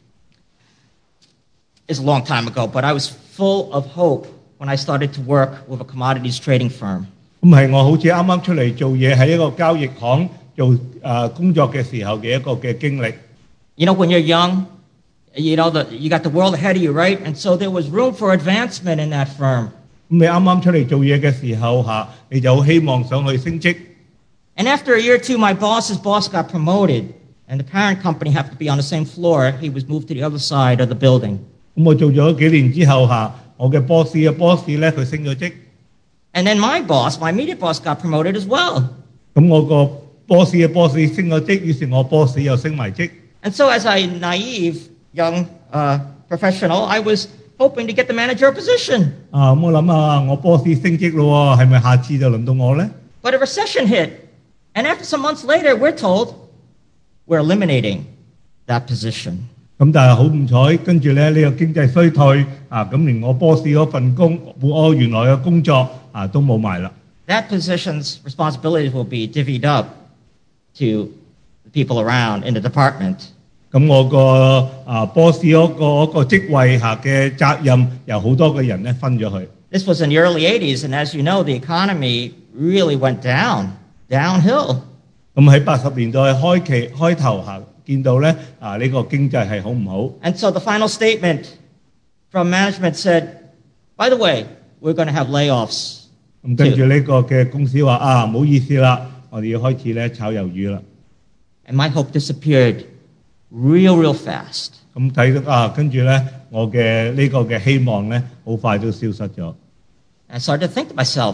It's a long time ago, but I was full of hope when I started to work with a commodities trading firm. 咁係我好似啱啱出嚟做嘢喺一個交易行做誒、呃、工作嘅時候嘅一個嘅經歷。 You know, when you're young, you know the, you got the world ahead of you, right? And so there was room for advancement in that firm. 咁你啱啱出嚟做嘢嘅時候嚇，你就好希望想去升職。 And after a year or two, my boss's boss got promoted, and the parent company happened to be on the same floor. He was moved to the other side of the building. 咁我做咗幾年之後嚇，我嘅 boss 嘅 boss 咧佢升咗職。 And then my boss, my immediate boss, got promoted as well. 咁我個 boss 嘅 boss 升咗職，於是我 boss 又升埋職。 And so, as a naive young uh, professional, I was hoping to get the manager position. 啊，咁我諗下，我 boss 升職咯喎，係咪下次就輪到我咧？ But a recession hit, and after some months later, we're told we're eliminating that position. 咁但係好唔彩，跟住咧呢個經濟衰退啊，咁連我 boss 嗰份工，我原來嘅工作啊都冇埋啦。 That position's responsibilities will be divvied up to the people around in the department. 咁我個啊 boss 嗰個嗰個職位下嘅責任，由好多個人咧分咗去。 This was in the early eighties, and as you know, the economy really went down, downhill. 咁喺八十年代開期開頭下見到咧啊呢個經濟係好唔好？ And so the final statement from management said, by the way, we're going to have layoffs. 咁跟住呢個嘅公司話啊，唔好意思啦，我哋要開始咧炒魷魚啦。 And my hope disappeared real, real fast. 咁睇到啊，跟住咧我嘅呢個嘅希望咧，好快都消失咗。 And I started to think to myself,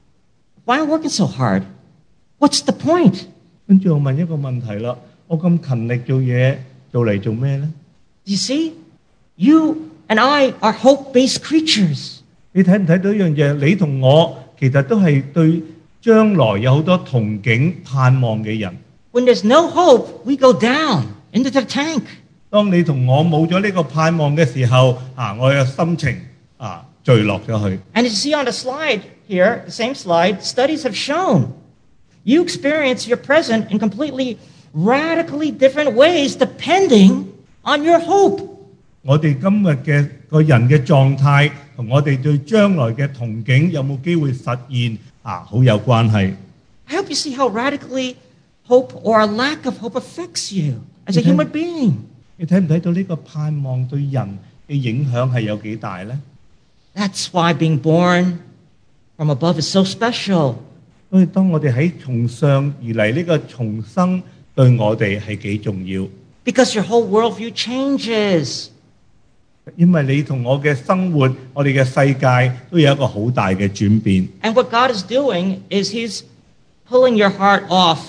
why am I working so hard? What's the point? 跟住我問一個問題啦，我咁勤力做嘢，做嚟做咩咧？ Do you see? You and I are hope-based creatures. 你睇唔睇到一樣嘢？你同我其實都係對將來有好多憧憬、盼望嘅人。 When there's no hope, we go down into the tank. 當你同我冇咗呢個盼望嘅時候，啊，我嘅心情啊墜落咗去。 And as you see on the slide here, the same slide, studies have shown you experience your present in completely radically different ways depending on your hope. 我哋今日嘅個人嘅狀態同我哋對將來嘅憧憬有冇機會實現啊，好有關係。 I hope you see how radically hope or a lack of hope affects you as a human being. 你睇唔睇到呢個盼望對人嘅影響係有幾大呢？ That's why being born from above is so special. 所以當我哋喺從上而嚟呢個重生對我哋係幾重要， Because your whole worldview changes. 因為你同我嘅生活，我哋嘅世界都有一個好大嘅轉變。 And what God is doing is He's pulling your heart off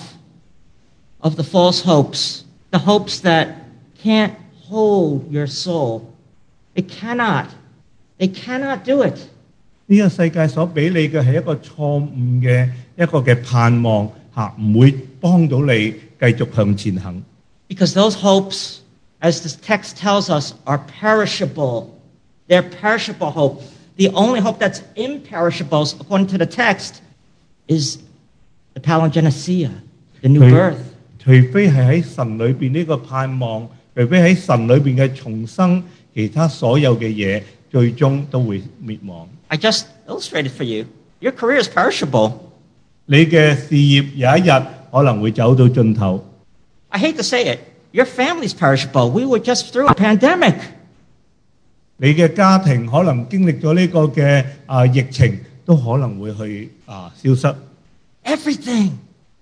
of the false hopes, the hopes that can't hold your soul. It cannot. They cannot do it. 呢個世界所俾你嘅係一個錯誤嘅一個嘅盼望嚇，唔會幫到你繼續向前行。 Because those hopes, as this text tells us, are perishable. They're perishable hope. The only hope that's imperishable, according to the text, is the palingenesia, the new 除 birth. 除非係喺神裏邊呢個盼望，除非喺神裏邊嘅重生，其他所有嘅嘢最終都會滅亡。 I just illustrated for you. Your career is perishable. 你嘅事業有一日可能會走到盡頭。 I hate to say it. Your family's perishable. We were just through a pandemic. 你嘅家庭可能經歷咗呢個嘅啊疫情，都可能會去啊消失。 Everything.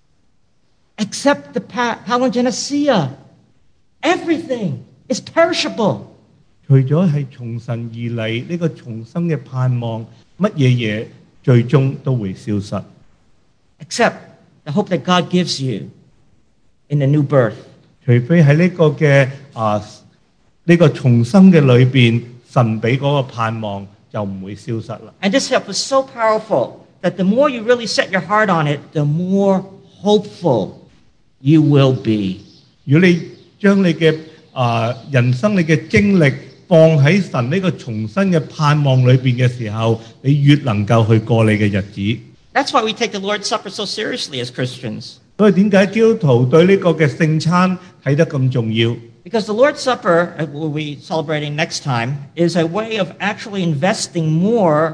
Except the pa- palingenesia. Everything is perishable. 除咗係從神而嚟呢個重生嘅盼望，乜嘢嘢最終都會消失。 Except the hope that God gives you in the new birth. 除非喺呢個嘅啊呢個重生嘅裏邊，神俾嗰個盼望就唔會消失啦。 And this hope is so powerful that the more you really set your heart on it, the more hopeful you will be. 如果你將你嘅啊、呃人生你嘅精力放喺神呢個重生嘅盼望裏邊嘅時候，你越能夠去過你嘅日子。 That's why we take the Lord's Supper so seriously as Christians. 所以點解基督徒對呢個嘅聖餐睇得咁重要？ Because the Lord's Supper, uh, we'll be celebrating next time, is a way of actually investing more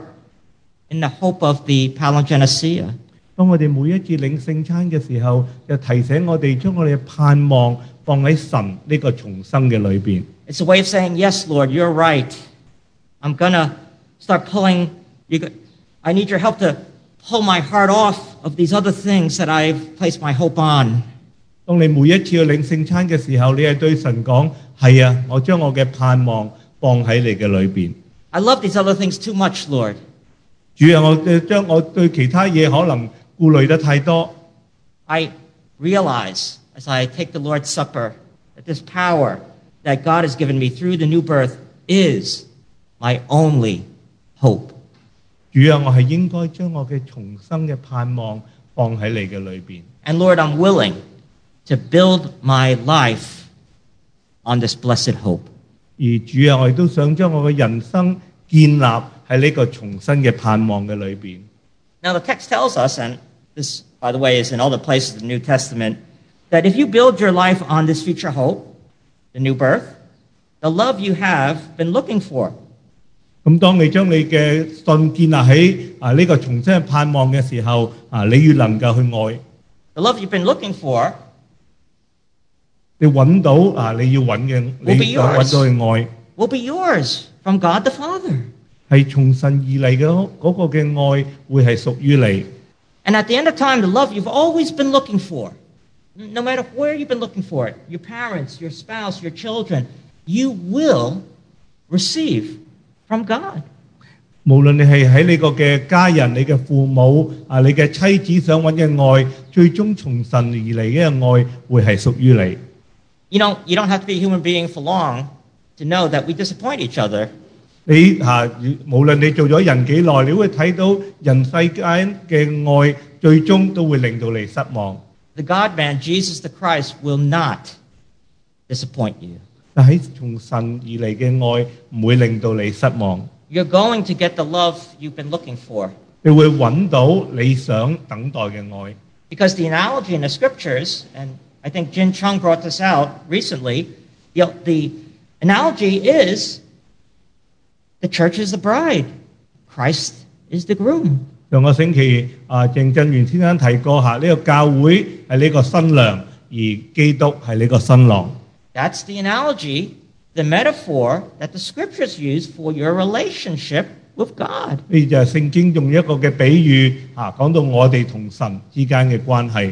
in the hope of the Palingenesia. 當我哋每一次領聖餐嘅時候，就提醒我哋將我哋嘅盼望放喺神呢個重生嘅裏邊。 It's a way of saying, yes, Lord, you're right. I'm going to start pulling, you go, I need your help to pull my heart off of these other things that I've placed my hope on. 當你每一次去領聖餐嘅時候，你係對神講：係啊，我將我嘅盼望放喺你嘅裏邊。 I love these other things too much, Lord. 主啊，我嘅將我對其他嘢可能顧慮得太多。 I realize as I take the Lord's Supper that this power that God has given me through the new birth is my only hope. 主啊，我係應該將我嘅重生嘅盼望放喺你嘅裏邊。 And Lord, I'm willing to build my life on this blessed hope. 而主啊，我亦都想將我嘅人生建立喺呢個重生嘅盼望嘅裏邊。 Now, the text tells us, and this, by the way, is in other places of the New Testament, that if you build your life on this future hope, the new birth, the love you have been looking for, 咁當你將你嘅信建立喺啊呢個重生嘅盼望嘅時候，啊你越能夠去愛， the love you've been looking for 你揾到啊你要揾嘅， Will be 你想揾到嘅愛， will be yours from God the Father. 係從神而嚟嘅嗰個嘅愛，會係屬於你。 And at the end of time, the love you've always been looking for, no matter where you've been looking for it, your parents, your spouse, your children, you will receive from God. 無論你係喺你個嘅家人、你嘅父母啊、你嘅妻子想揾嘅愛，最終從神而嚟嘅愛，會係屬於你。 You know, you don't have to be a human being for long to know that we disappoint each other. 你嚇、無論你做咗人幾耐，你會睇到人世間嘅愛，最終都會令到你失望。 The God-man, Jesus the Christ, will not disappoint you. 但喺從神而嚟嘅愛，唔會令到你失望。 You're going to get the love you've been looking for. 你會揾到你想等待嘅愛。 Because the analogy in the scriptures, and I think Jin Chung brought this out recently, you know, the analogy is the church is the bride, Christ is the groom. 上個星期啊，鄭振元先生提過下，呢個教會係呢個新娘，而基督係呢個新郎。 That's the analogy, the metaphor that the scriptures use for your relationship with God. 呢就係聖經用一個嘅比喻啊，講到我哋同神之間嘅關係。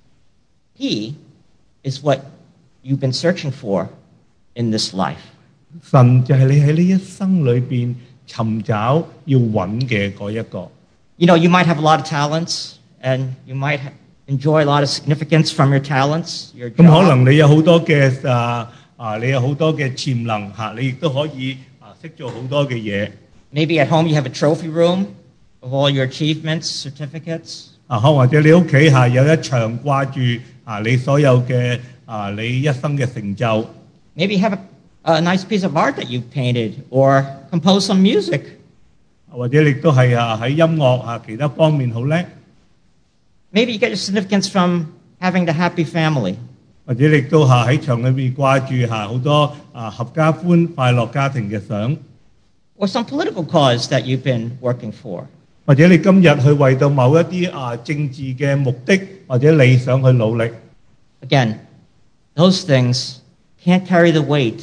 He is what you've been searching for in this life. 神就係你喺呢一生裏邊尋找要揾嘅嗰一個。 You know, you might have a lot of talents, and you might ha- enjoy a lot of significance from your talents, your 咁可 job. 能你有好多嘅啊啊，你有好多嘅潛能嚇，你亦都可以啊識做好多嘅嘢。 Maybe at home you have a trophy room of all your achievements, certificates. 啊，可或者你屋企下有一牆掛住啊你所有嘅啊你一生嘅成就。 Maybe you have a, a nice piece of art that you've painted or composed some music. 或者亦都係啊喺音樂啊其他方面好叻， Maybe you get your significance from having the happy family. 或者亦都嚇喺牆裏邊掛住嚇好多啊合家歡快樂家庭嘅相， Or some political cause that you've been working for. 或者你今日去為到某一啲啊政治嘅目的或者理想去努力， Again, those things can't carry the weight,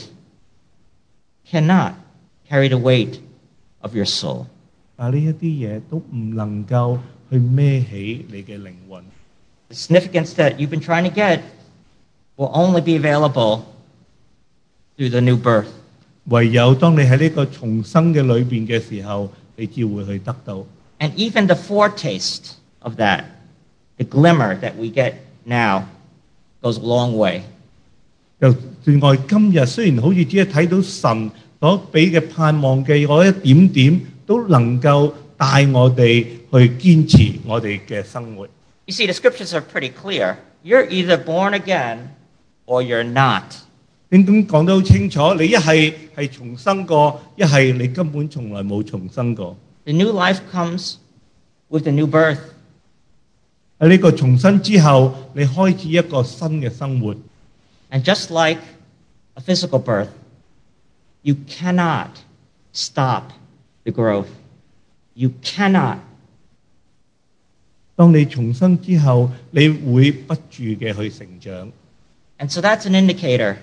cannot carry the weight of your soul. 但係呢一啲嘢都唔能夠去孭起你嘅靈魂。 The significance that you've been trying to get will only be available through the new birth. 唯有當你喺呢個重生嘅裏邊嘅時候，你至會去得到。 And even the foretaste of that, the glimmer that we get now, goes a long way. 就算我哋今日雖然好似只係睇到神所俾嘅盼望嘅嗰一點點， 都能夠帶我哋去堅持我哋嘅生活。 You see, the scriptures are pretty clear. You're either born again or you're not. 點咁講得好清楚，你一係係重生過，一係你根本從來冇重生過。 The new life comes with the new birth. 喺呢個重生之後，你開始一個新嘅生活。 And just like a physical birth, you cannot stop the growth. You cannot. 當你重生之後，你會不住嘅去成長。 And so that's an indicator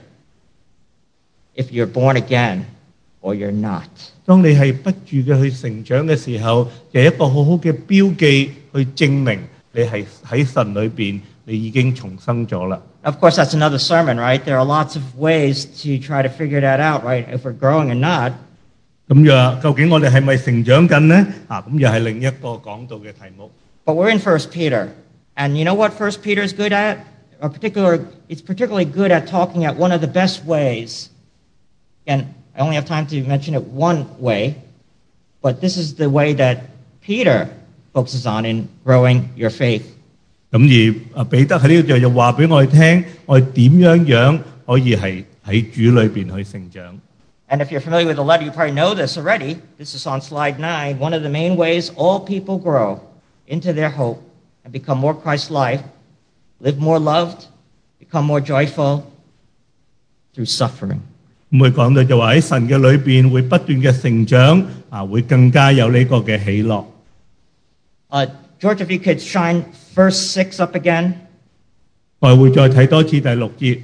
if you're born again or you're not. 當你係不住嘅去成長嘅時候，就係一個好好嘅標記去證明你係喺神裏邊，你已經重生咗啦。 Of course, that's another sermon, right? There are lots of ways to try to figure that out, right? If we're growing or not. 咁又究竟我哋係咪成長緊呢？啊，咁又係另一個講道嘅題目。 But we're in First Peter, and you know what First Peter is good at? Or particular, it's particularly good at talking at one of the best ways. And I only have time to mention it one way, but this is the way that Peter focuses on in growing your faith. 咁而啊彼得喺呢度就話俾我哋聽，我哋點樣樣可以係喺主裏邊去成長。 And if you're familiar with the letter, you probably know this already. This is on slide nine. One of the main ways all people grow into their hope and become more Christ-like, live more loved, become more joyful through suffering. 咁佢講到就話喺神嘅裏邊會不斷嘅成長，啊會更加有呢個嘅喜樂。 Uh, George, if you could shine verse six up again. 我哋會再睇多次第六節。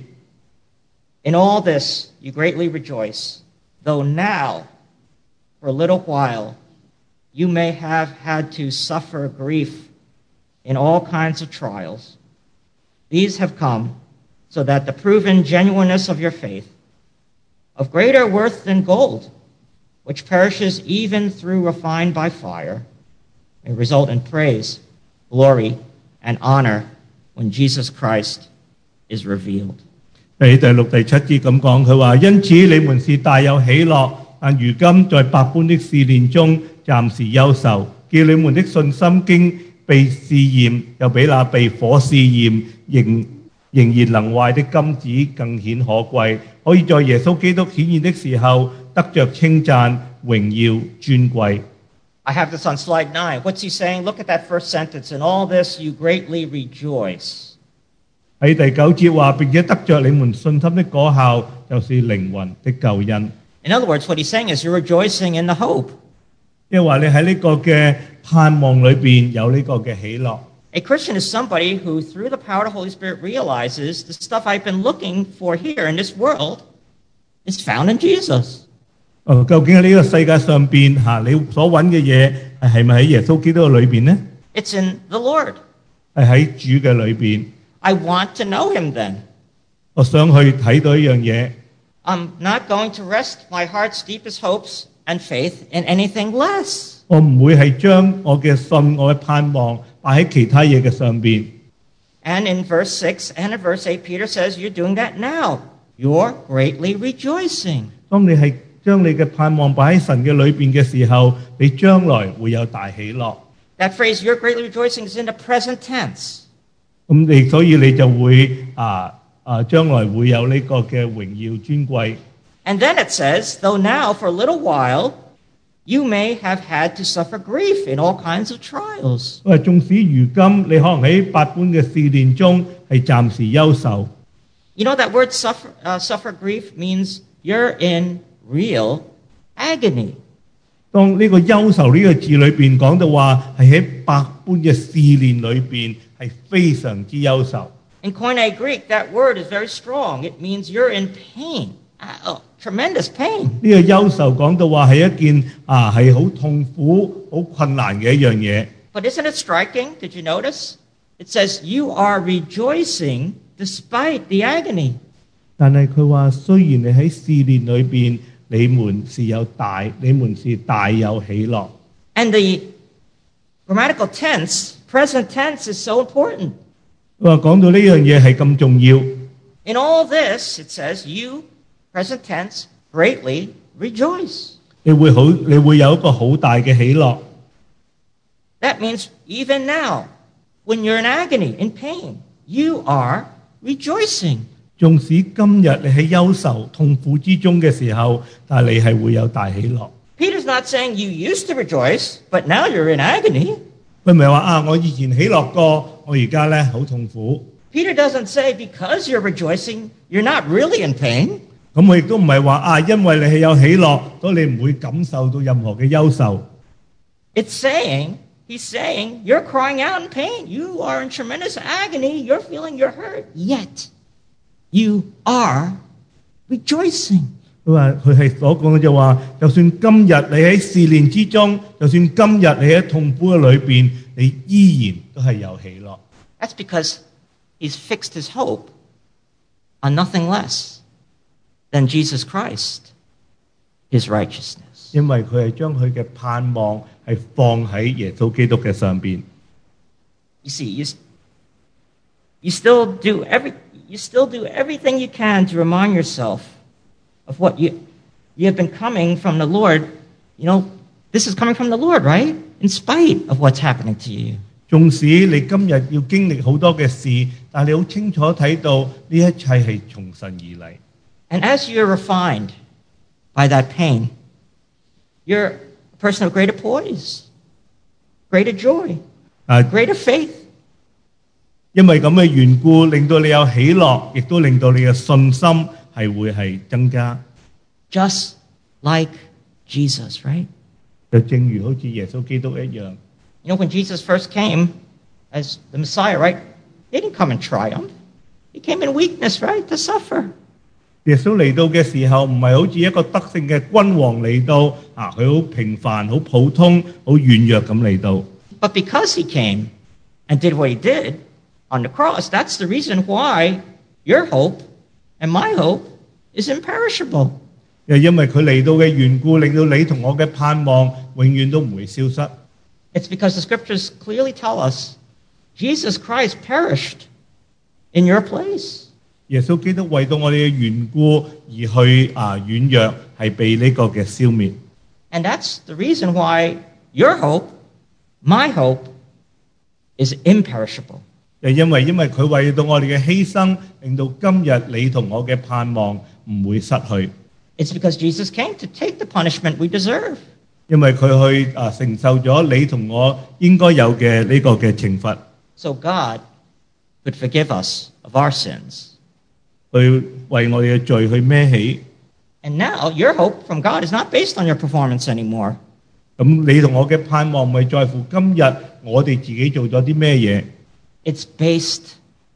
In all this you greatly rejoice, though now, for a little while, you may have had to suffer grief in all kinds of trials. These have come so that the proven genuineness of your faith, of greater worth than gold, which perishes even through refined by fire, may result in praise, glory, and honor when Jesus Christ is revealed. 喺第六、第七節咁講，佢話：因此你們是大有喜樂，但如今在百般的試煉中暫時憂愁，叫你們的信心經被試驗，又比那被火試驗仍仍然能壞的金子更顯可貴，可以在耶穌基督顯現的時候得着稱讚、榮耀、尊貴。 I have this on slide nine. What's he saying? Look at that first sentence. In all this you greatly rejoice. 喺第九節話，並且得着你們信心的果效，就是靈魂的救恩。 In other words, what he's saying is you're rejoicing in the hope. 即係話你喺呢個嘅盼望裏邊有呢個嘅喜樂。 A Christian is somebody who, through the power of the Holy Spirit, realizes the stuff I've been looking for here in this world is found in Jesus. 哦，究竟喺呢個世界上邊嚇，你所揾嘅嘢係咪喺耶穌基督嘅裏邊呢？ It's in the Lord. 係喺主嘅裏邊。 I want to know him then. 我想去睇到一樣嘢。 I'm not going to rest my heart's deepest hopes and faith in anything less. 我唔會係將我嘅信、我嘅盼望擺喺其他嘢嘅上邊。 And in verse six and in verse eight, Peter says, you're doing that now. You're greatly rejoicing. 當你係將你嘅盼望擺喺神嘅裏邊嘅時候，你將來會有大喜樂。 That phrase, you're greatly rejoicing, is in the present tense. 咁你所以你就會啊啊將來會有呢個嘅榮耀尊貴。 And then it says, though now for a little while you may have had to suffer grief in all kinds of trials. 因為縱使如今你可能喺百般嘅試煉中係暫時憂愁。 You know that word suffer, uh, suffer grief means you're in real agony. 當呢個憂愁呢個字裏邊講到話係喺百般嘅試煉裏邊係非常之憂愁。 In Koine Greek, that word is very strong. It means you're in pain, oh, tremendous pain. 呢個憂愁講到話係一件啊係好痛苦、好困難嘅一樣嘢。 But isn't it striking? Did you notice? It says you are rejoicing despite the agony. 但係佢話，雖然你喺試煉裏邊，你們是有大，你們是大有喜樂。 And the grammatical tense, present tense, is so important. 佢話講到呢樣嘢係咁重要。 In all this, it says, you, present tense, greatly rejoice. 你會好，你會有一個好大嘅喜樂。 That means even now, when you're in agony, in pain, you are rejoicing. 縱使今日你喺憂愁、痛苦之中嘅時候，但係你係會有大喜樂。 Peter's not saying you used to rejoice, but now you're in agony. 佢唔係話啊，我以前喜樂過，我而家咧好痛苦。 Peter doesn't say because you're rejoicing, you're not really in pain. 咁我亦都唔係話啊，因為你係有喜樂，所以你唔會感受到任何嘅憂愁。 It's saying, he's saying, you're crying out in pain. You are in tremendous agony. You're feeling you're hurt. Yet, you are rejoicing. 佢話佢係所講嘅就話，就算今日你喺試煉之中，就算今日你喺痛苦嘅裏邊，你依然都係有喜樂。 That's because he's fixed his hope on nothing less than Jesus Christ, his righteousness. 因為佢係將佢嘅盼望係放喺耶穌基督嘅上邊。 You see, you, you still do every you still do everything you can to remind yourself of what you you have been coming from the Lord. You know, this is coming from the Lord, right? In spite of what's happening to you. 縱使你今日要經歷好多嘅事，但係你好清楚睇到呢一切係從神而嚟。 And as you're refined by that pain, you're a person of greater poise, greater joy, 啊， greater faith. 因為咁嘅緣故，令到你有喜樂，亦都令到你嘅信心係會係增加。 Just like Jesus, right? 就正如好似耶穌基督一樣。 You know, when Jesus first came as the Messiah, right? He didn't come in triumph. He came in weakness, right? To suffer. 耶穌嚟到嘅時候，唔係好似一個得勝嘅君王嚟到，啊，佢好平凡、好普通、好軟弱咁嚟到。 But because he came and did what he did on the cross, that's the reason why your hope and my hope is imperishable. 又因為佢嚟到嘅緣故，令到你同我嘅盼望永遠都唔會消失。 It's because the scriptures clearly tell us Jesus Christ perished in your place. 耶穌基督為到我哋嘅緣故而去啊軟弱，係被呢個嘅消滅。 And that's the reason why your hope, my hope, is imperishable. 又因為因為佢為到我哋嘅犧牲，令到今日你同我嘅盼望唔會失去。 It's because Jesus came to take the punishment we deserve. 因為佢去啊承受咗你同我應該有嘅呢個嘅懲罰。 So God could forgive us of our sins. 去為我哋嘅罪去孭起。 And now your hope from God is not based on your performance anymore. 咁你同我嘅盼望唔係在乎今日我哋自己做咗啲咩嘢。 It's based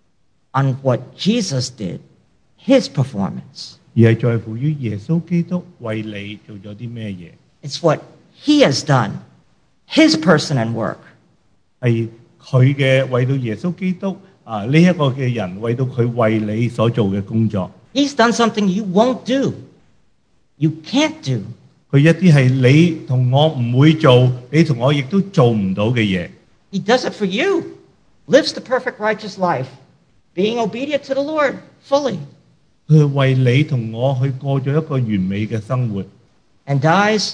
on what Jesus did, his performance. 而係在乎於耶穌基督為你做咗啲咩嘢。 It's what he has done, his person and work. 係佢嘅為到耶穌基督啊呢一個嘅人為到佢為你所做嘅工作。 He's done something you won't do, you can't do. 佢一啲係你同我唔會做，你同我亦都做唔到嘅嘢。 He does it for you, lives the perfect righteous life, being obedient to the Lord fully. 佢為你同我去過咗一個完美嘅生活。 And dies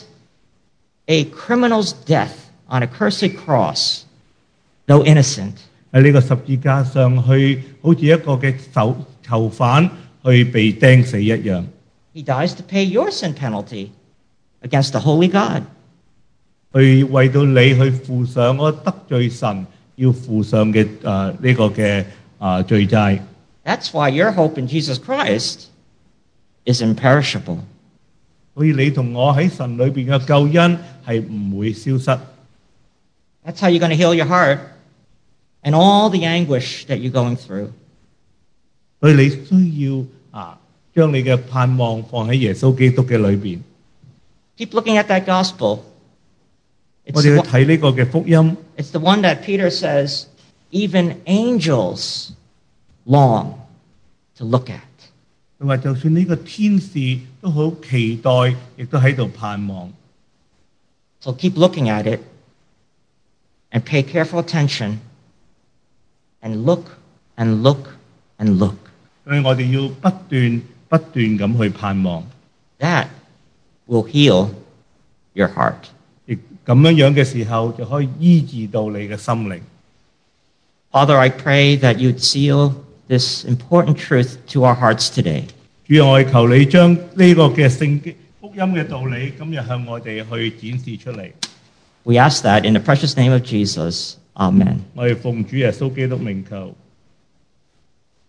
a criminal's death on a cursed cross, though innocent. 喺呢個十字架上去，好似一個嘅囚囚犯去被釘死一樣。 He dies to pay your sin penalty against the holy God. 去為到你去負上嗰得罪神要負上嘅誒呢個嘅啊罪債。 That's why your hope in Jesus Christ is imperishable. 所以你同我喺神裏邊嘅救恩係唔會消失。 That's how you're going to heal your heart and all the anguish that you're going through. 所以你需要啊將你嘅盼望放喺耶穌基督嘅裏邊。 Keep looking at that gospel. 我 It's 哋 the, 去睇呢個嘅福音。 it's the one that Peter says even angels long to look at. 佢話就算呢個天使都好期待，亦都喺度盼望。 So keep looking at it and pay careful attention and look and look and look. 所以我哋要不斷不斷咁去盼望。 That will heal your heart. 亦咁樣樣嘅時候就可以醫治到你嘅心靈。 Father, I pray that you'd seal this important truth to our hearts today. 主啊，我哋求你將呢個嘅聖經福音嘅道理今日向我哋去展示出嚟。 We ask that in the precious name of Jesus. Amen. 我哋奉主耶穌基督名求。